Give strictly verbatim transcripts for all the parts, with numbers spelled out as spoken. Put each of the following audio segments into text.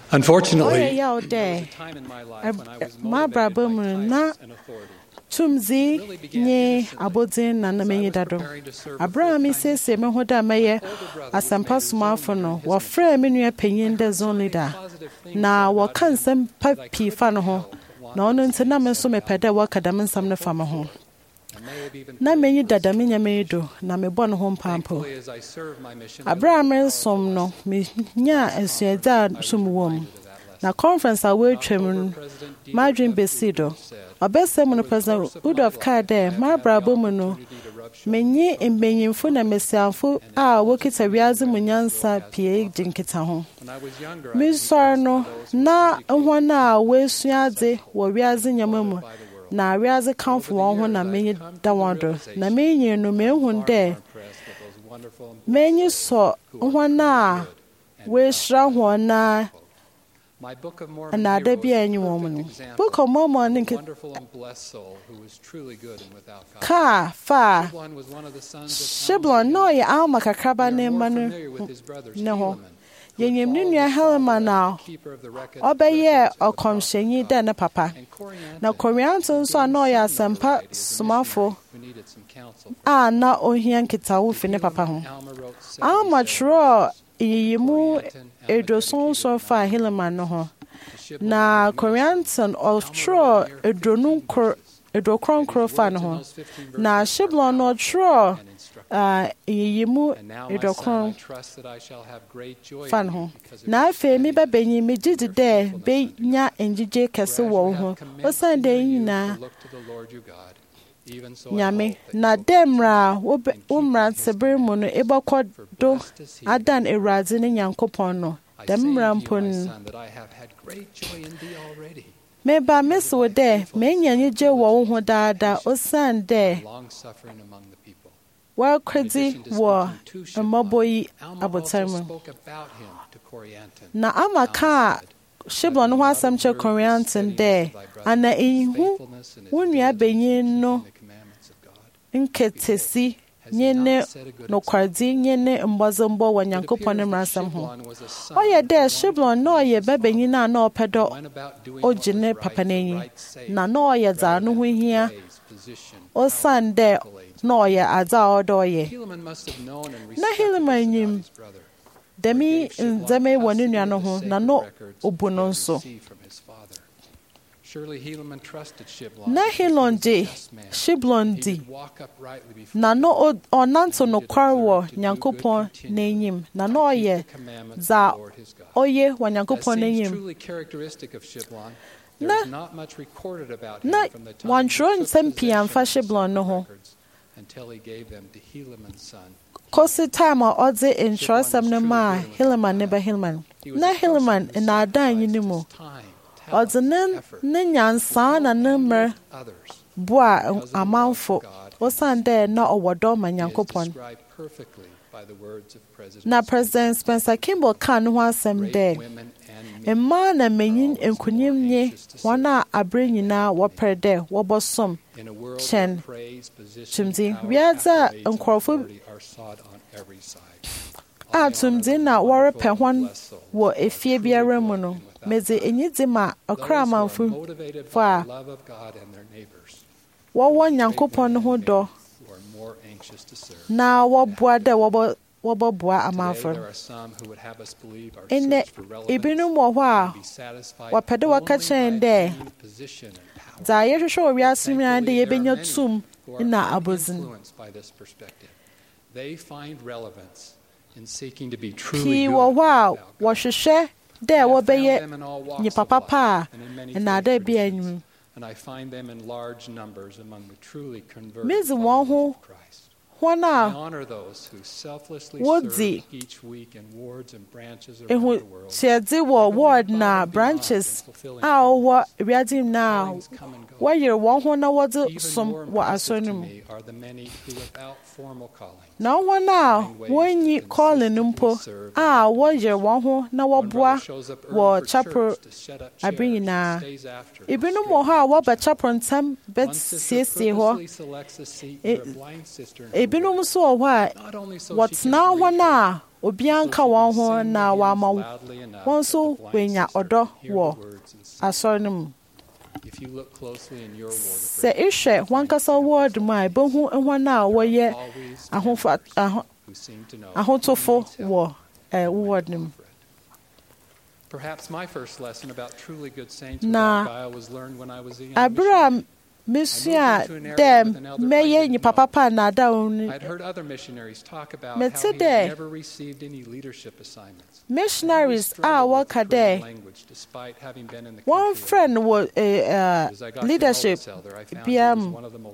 Unfortunately, yaw day. Ma brabum na tumzi nye abodin na na menyi dado. Abraham says se me hoda meye asampa sumafo no wo frɛ me nua panyin de zone leader na wo kan sam papi fa no ho na ono nti na me so me pede wo kada me nsam ne fa me ho na menyi dada me nya me do na me bɔ no ho mpampo. Abraham som no me nya asuada sum wom na conference a we twem madwin besido obesem no President Rudolph Kade ma brabo mu no menyi embenyimfo na mesiamfo a wokita wiaze munyansa pie dinkita ho mi sor no na hwana a wesuade wo wiaze nyama mu na wiaze kamfo won ho na menyi da wondo na menyi no mehun de menyi so hwana a wesra ho na and I did be any woman. Book of Mormon Ka fa Shiblon no ya alma kakaba ne manu no Yim Nunia Helma now Obeye or Comshenyi den papa. Now Corianton saw no ya sampa smafo ah na ohian kitau fine papa. Alma tro yimu Edroson so far Hilleman no ho. Na Corianton of Tro Edronun Edrocron Crow fan ho. Na Shiblon no Tro uh yimu Edrocron fan ho. Na fe mi ba benyi mi gidi de be nya enjije kese wo ho. O san de nyina Nyame na demra umra tsebirmu no ebakɔdo adan ewradze ne nyankopɔn no demra mpon me ba meso de menya nyije wo ho daada osan de wa kredi wo mmoboyi abotarmu na amaka Shiblon ho asam che Corianton de ana ihu wunua benyin no nketesi nyene no kwardi nyene mbozombo wa nyankopon mrasam ho oye de Shiblon no ye bebenyin na na opedo ogine papanenyi na no ye za no ho hia osande no ye aza odoye na Hilleman nyim demi nzeme woni nua no ho na no obu no nso na Hillon di Shiblon di na no onanto no kwarwo nyankopon n'enyim na no oye za oye wa nyankopon n'enyim na na wantro nsempia amfa Shiblon no ho Kosi time or odze in Trosam no ma Hilleman neba Hilleman na Hilleman na adan yini mu odze ne ne nyansa na ne mer boa amanfo osande na owodo ma nyankopon na President Spencer Kimball kan ho asem de emma na menyin enkunyim nye wana abre nyina wo perde wo bosom chen chimdi wiaza nkorofo atumdi na wore pehwan wo efie biara mu no meze enyidi ma okra manfu fo a wo wo nyankopon ho do na wo boa de wo wo boa amanfo ene ibinu mo ho a wo pede wo ka chen de za ye hwehwe wi asumia de ye benya tum na abozin they find relevance in seeking to be ki truly wo good wa about wo hwehwe de wo beye ni papa pa na da bia anyu and I find them in large numbers among the truly converted Miz wo ho Christ. hwana I honor those who selflessly serve each week in wards and branches around ehu the world. tiedi wo ward na branches a wo wiadim na wo yer wo ho na wo de som wo asonum Are the many who without formal calling na hwana wonyi calling mpo a wo yer wo ho na wo boa wo chapel abina ibinu mo ha wo ba chapel ntam bet siesie ho ebinom so wɔ hɔ a wɔtena hɔ na obiara nka wɔn ho na wɔama wɔn nso wɔanya ɔdɔ wɔ asɔre no mu. Sɛ ihwɛ wankasa word mu a ebehu wɔn a wɔyɛ ahotofo wɔ word no mu. Na abira mesua dɛ mɛyɛ nnipa papa na ada wɔn mete dɛ missionaries a wɔka dɛ wɔn frɛ no wɔ leadership bia mu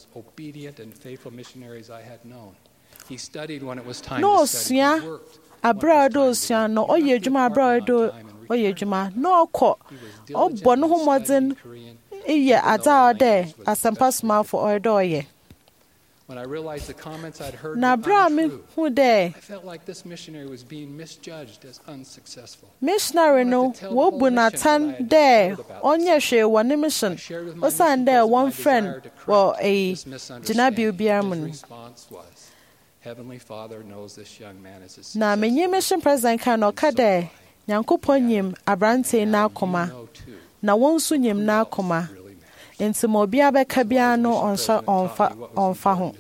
na ɔsua abira a ɔde ɔsua no ɔyɛ adwuma abira a ɔde ɔyɛ adwuma na ɔkɔ ɔbɔ ne ho mmɔden iyɛ adze a ɔdɛ asɛmpa somafo ɔyɛ dɛ ɔyɛ. Na abira a mehu dɛ missionary no wɔbu n'atan dɛ ɔnyɛ hwee wɔ ne mission osiane dɛ wɔn frɛ no wɔ ɛyi gyinabea biara mu no. Na menye mission president ka na ɔka dɛ Nyankopɔn nyim aberante n'akoma na wɔn nso nyim n'akoma nti ma obiara bɛka biara no ɔnhyɛ ɔmfa ho.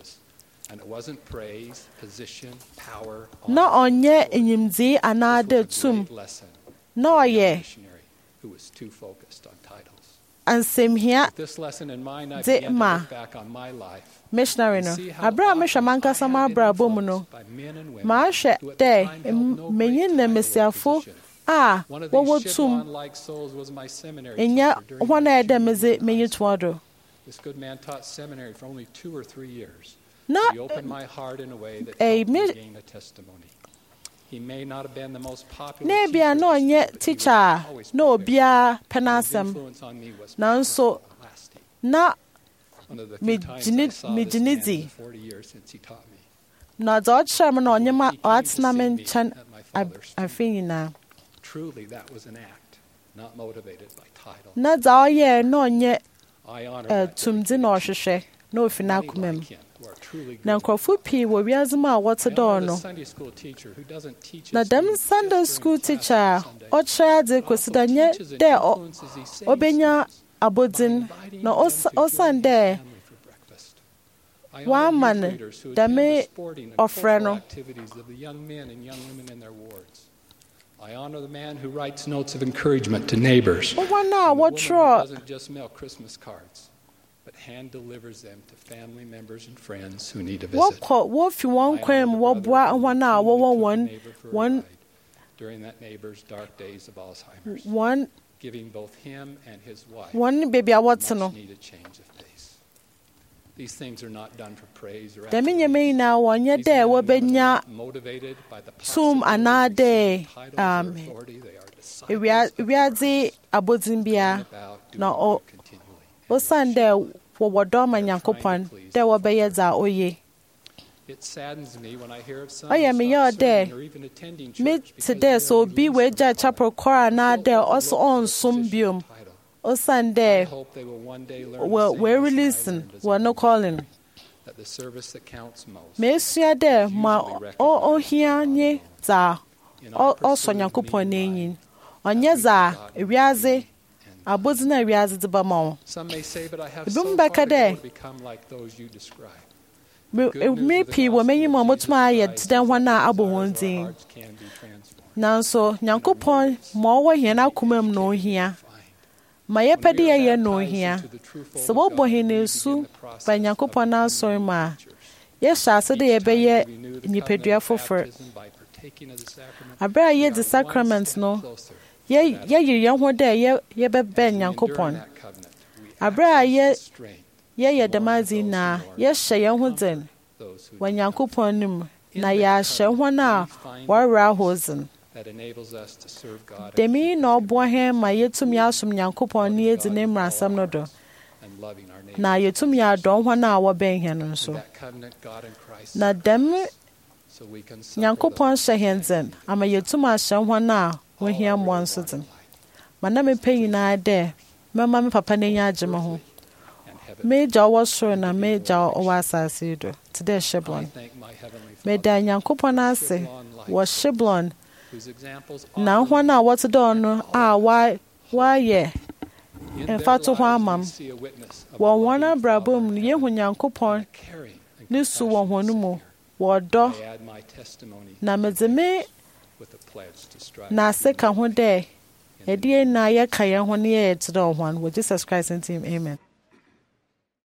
Na ɔnyɛ enyimdzee anaa dɛ tum na ɔyɛ ansɛmhia de ma missionary no. Abira a mehwɛ mankasa m'abrabɔ mu no mahwɛ dɛ menyin na mmesiafo a wɔwɔ tum ɛnyɛ wɔn a yɛdɛ medze menyi toɔ do. Na na ebia na ɔnyɛ teacher a na obiara pɛ n'asɛm nanso na megyini di na dza ɔkyerɛ me na ɔnyɛ ma ɔatena me nkyɛn afe nyinaa. Na dza ɔyɛ na ɔnyɛ tumdi na ɔhwehwɛ na ofi n'akoma mu. Na nkurɔfo pii wɔ wiadze mu a wɔte dɔɔ no. Na dɛm Sunday school teacher a ɔkyerɛ adze kosi dɛ nyɛ dɛ ɔbɛnya abodin na ɔsan dɛ wɔama no dɛm ɔfrɛ no. I honor the man who writes notes of encouragement to neighbors. Wɔn a wɔtwerɛ doesn't just mail Christmas cards, but hand delivers them to family members and friends who need a visit. Wɔkɔ wɔfi wɔn kwan mu wɔboa wɔn a wɔwɔ wɔn wɔn during that neighbor's dark days of Alzheimer's. Wɔn giving both him and his wife wɔn baby a wɔte no. Needed change of pace. These things are not done for praise or dɛm nyɛma nyinaa wɔnyɛ dɛ wɔbɛnya tum anaa dɛ um, ewiadze abodin bia na ɔsan dɛ wɔwɔ dɔ ma Nyankopɔn dɛ wɔbɛyɛ dza ɔyɛ. Ɔyɛ meyɛ dɛ mete dɛ sɛ obi wɔagya chapel kɔr anaa dɛ ɔso ɔnsom biom ɔsan dɛ wɔreleasen wɔ no calling. Mesua dɛ ma ɔhia nye dza ɔsɔ Nyankopɔn n'enyi ɔnyɛ dza ewiadze abodin a ewiadze de ba ma wo. Ebinom bɛka dɛ me pii wɔ m'enyim a motumi ayɛ te dɛ hɔn a abɔ hɔn din nanso Nyankopɔn ma ɔwɔ hɛn akoma mu na ɔhia ma yɛpɛ de yɛyɛ na ɔhia. Sɛ wɔbɔ hɛn esu ba Nyankopɔn n'asɔre mu a yɛhyɛ ase dɛ yɛbɛyɛ nnipadua fofor. Abere a yɛdzi sacrament no yɛyɛ yɛn ho dɛ yɛbɛbɛn Nyankopɔn. Abere a yɛyɛ dɛm adze na yɛhyɛ yɛn ho dzen wɔ Nyankopɔn no mu na yɛahyɛ hɔn a wɔrewerɛ ahoɔdzen. Dɛm yi na ɔboa hɛn ma yɛtumi asom Nyankopɔn na yɛdzi ne mmaransɛm no do na yɛtumi adɔm hɔn a wɔbɛn hɛn no nso. Na dɛm Nyankopɔn hyɛ hɛn dzen ama yɛtumi ahyɛ hɔn a wɔhia mmoa nso dzen. Ma na mepɛ nyinaa dɛ mɛma me papa n'enyi agye me ho Major was sure na major was as you do. Today, Shiblon. Meda Nyankopon ase was Shiblon. Now, one hour what's done, ah, why, why, yeah. In fact, to Wamam. One one brabum, ye when Yankopon, Nisu one one more, do. Na mezeme, na seka one day. A dear na ya kaya one year to do one with Jesus Christ and team. Amen.